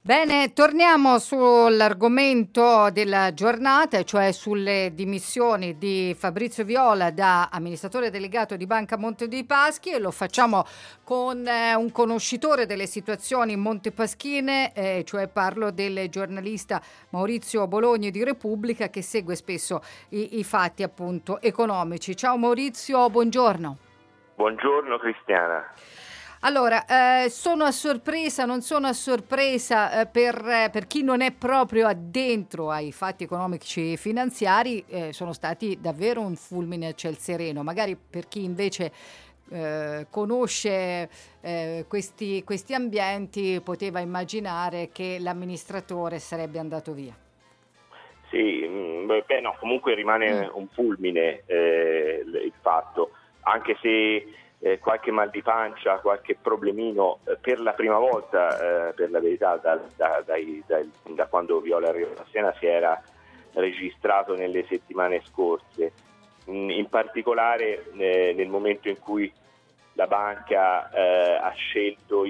Bene, torniamo sull'argomento della giornata, cioè sulle dimissioni di Fabrizio Viola da amministratore delegato di Banca Monte dei Paschi, e lo facciamo con un conoscitore delle situazioni montepaschine, cioè parlo del giornalista Maurizio Bologni di Repubblica, che segue spesso i fatti appunto economici. Ciao Maurizio, buongiorno. Buongiorno Cristiana. Allora, sono a sorpresa, non sono a sorpresa per chi non è proprio addentro ai fatti economici e finanziari, sono stati davvero un fulmine a ciel sereno. Magari per chi invece conosce questi ambienti poteva immaginare che l'amministratore sarebbe andato via. Sì, no, comunque rimane un fulmine il fatto, anche se qualche mal di pancia, qualche problemino, per la prima volta, per la verità, da quando Viola arrivò a Siena si era registrato nelle settimane scorse. In particolare nel momento in cui la banca ha scelto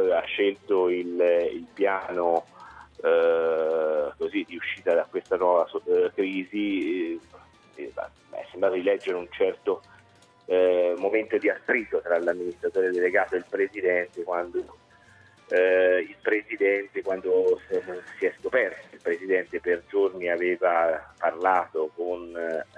il piano così di uscita da questa nuova crisi, è sembrato di leggere un certo momento di attrito tra l'amministratore delegato e il presidente, quando si è scoperto che il presidente per giorni aveva parlato con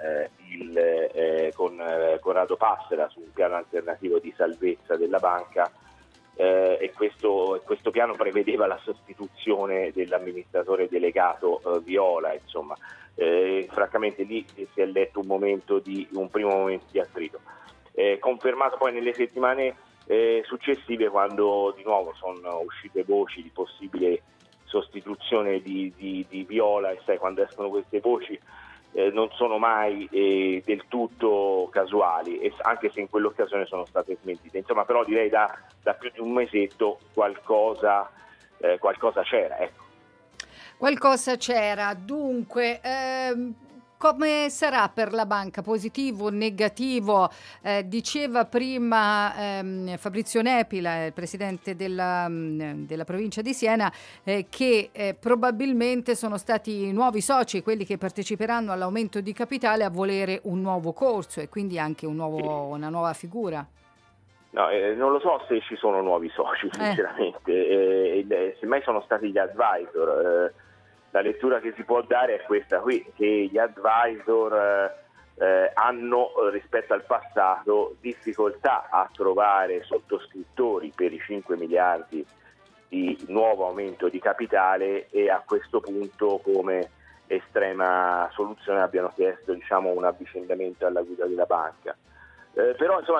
Corrado Passera su un piano alternativo di salvezza della banca, e questo piano prevedeva la sostituzione dell'amministratore delegato Viola. Insomma, francamente lì si è letto un primo momento di attrito, confermato poi nelle settimane successive, quando di nuovo sono uscite voci di possibile sostituzione di Viola, e sai, quando escono queste voci non sono mai del tutto casuali, anche se in quell'occasione sono state smentite. Insomma, però direi da più di un mesetto qualcosa c'era, ecco. Qualcosa c'era. Dunque, come sarà per la banca? Positivo, negativo? Diceva prima Fabrizio Nepila, il presidente della provincia di Siena, che probabilmente sono stati i nuovi soci, quelli che parteciperanno all'aumento di capitale, a volere un nuovo corso e quindi anche una nuova figura. No, non lo so se ci sono nuovi soci, sinceramente. Semmai sono stati gli advisor. La lettura che si può dare è questa qui, che gli advisor hanno, rispetto al passato, difficoltà a trovare sottoscrittori per i 5 miliardi di nuovo aumento di capitale, e a questo punto, come estrema soluzione, abbiano chiesto, un avvicendamento alla guida della banca. Però insomma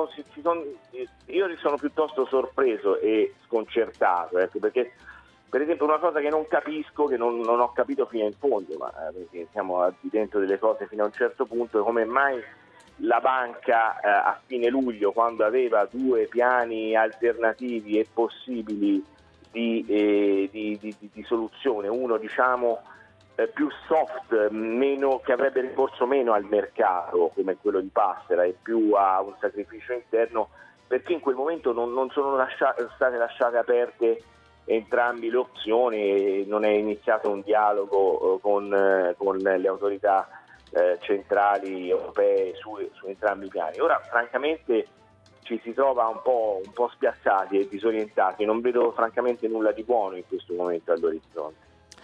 io sono piuttosto sorpreso e sconcertato, perché per esempio una cosa che non capisco, che non ho capito fino in fondo, ma perché siamo al di dentro delle cose fino a un certo punto, è come mai la banca a fine luglio, quando aveva 2 piani alternativi e possibili di soluzione, uno più soft, che avrebbe ricorso meno al mercato, come quello di Passera, e più a un sacrificio interno, perché in quel momento non sono state lasciate aperte entrambi le opzioni, e non è iniziato un dialogo con le autorità centrali europee su entrambi i piani. Ora francamente ci si trova un po' spiazzati e disorientati, non vedo francamente nulla di buono in questo momento all'orizzonte.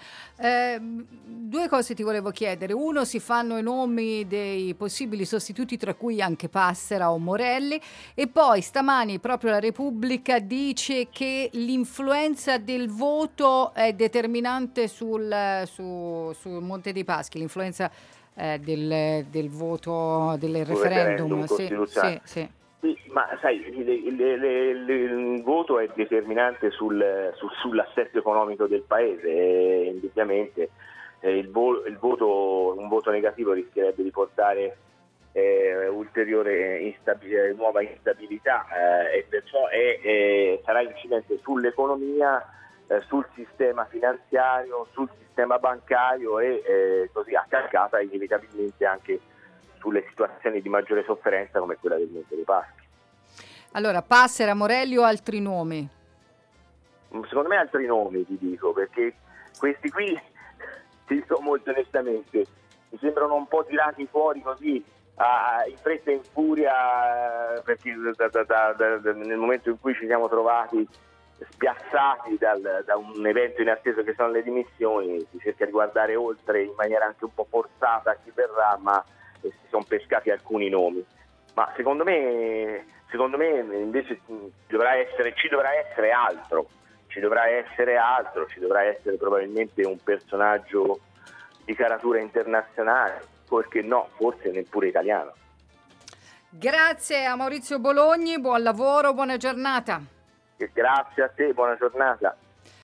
2 cose ti volevo chiedere. Uno, si fanno i nomi dei possibili sostituti, tra cui anche Passera o Morelli, e poi stamani proprio la Repubblica dice che l'influenza del voto è determinante sul Monte dei Paschi, l'influenza del voto del referendum. Sì. Sì, ma sai, il voto è determinante sull'assetto economico del paese, e indubbiamente un voto negativo rischierebbe di portare ulteriore nuova instabilità, e perciò sarà incidente sull'economia, sul sistema finanziario, sul sistema bancario, e così a cascata inevitabilmente anche sulle situazioni di maggiore sofferenza come quella del Monte dei Paschi. Allora, Passera, Morelli o altri nomi? secondo me altri nomi, ti dico, perché questi qui, ti dico molto onestamente, mi sembrano un po' tirati fuori così in fretta e in furia, perché nel momento in cui ci siamo trovati spiazzati da un evento inatteso che sono le dimissioni, si cerca di guardare oltre in maniera anche un po' forzata a chi verrà, ma si sono pescati alcuni nomi. Ma secondo me invece ci dovrà essere altro, ci dovrà essere probabilmente un personaggio di caratura internazionale, perché no, forse neppure italiano. Grazie a Maurizio Bologni, buon lavoro, buona giornata. Grazie a te, buona giornata.